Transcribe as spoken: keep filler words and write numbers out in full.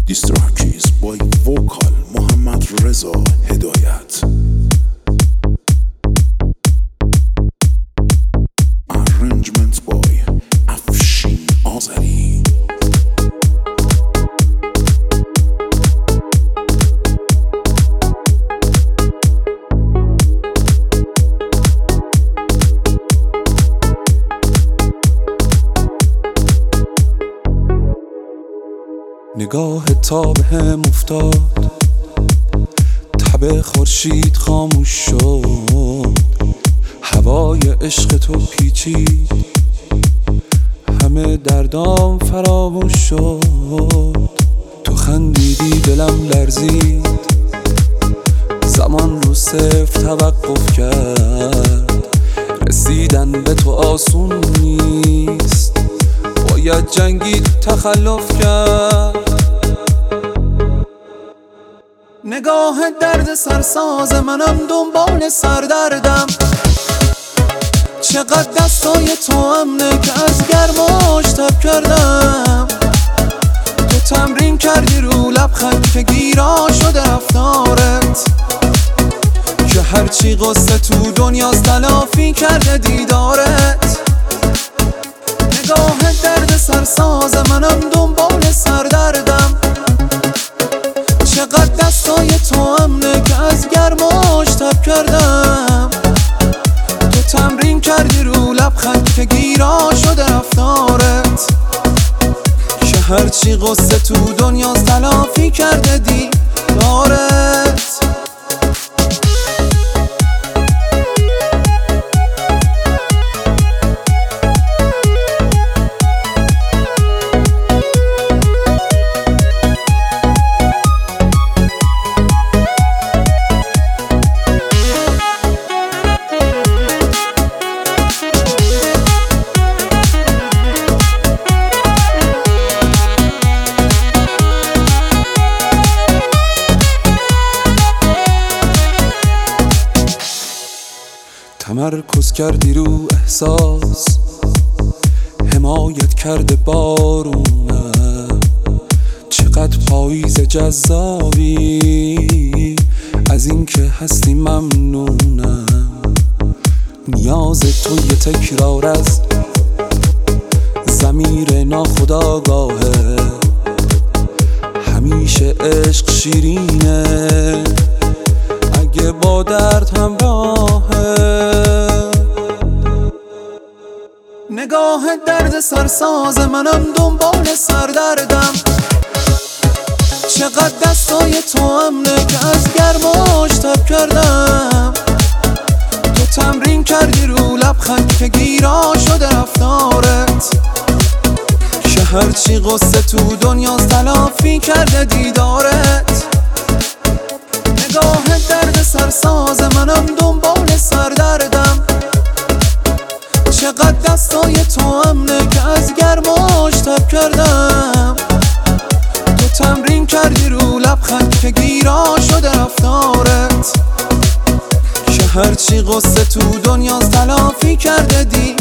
دیستراکیز بای وکال محمد رضا هدایت. Arrangement بای افشین آذری. نگاه تا به هم افتاد، تب خورشید خاموش شد، هوای عشق تو پیچید، همه دردام فراموش شد. تو خندیدی دلم لرزید، زمان رو صفر توقف کرد، رسیدن به تو آسون نیست، باید جنگید تخلف کرد. نگاه درد سرساز منم دنبال سردردم، چقدر دستای تو امنه که از گرماش تب کردم. تو تمرین کردی رو لبخند که گیرا شده رفتارت، که هرچی قصه تو دنیاست تلافی کرده دیدارت. نگاه درد سرساز منم دنبال سردردم، چقدر دستای تو امنه که از گرماش تب کردم. تو تمرین کردی رو لبخند که گیرا شده رفتارت، که هرچی قصه تو دنیاست تلافی کرده دیدارت. تمرکز کردی رو احساس، حمایت کرده بارونم، چقدر پاییز جذابی، از اینکه هستی ممنونم. نیاز تو یه تکرار از ضمیر ناخودآگاهه، همیشه عشق شیرینه اگه با درد همراهه. نگاه درد سرساز منم دنبال سردردم، چقدر دستای تو امنه که از گرماش تب کردم. تو تمرین کردی رو لبخند که گیرا شده رفتارت، که هرچی قصه تو دنیاست تلافی کرده دیدارت. نگاه درد سرساز منم دنبال سردردم، چقدر دستای تو امنه که از گرماش تب کردم. تو تمرین کردی رو لبخند که گیرا شده رفتارت، که هرچی قصه تو دنیاست تلافی کرده دی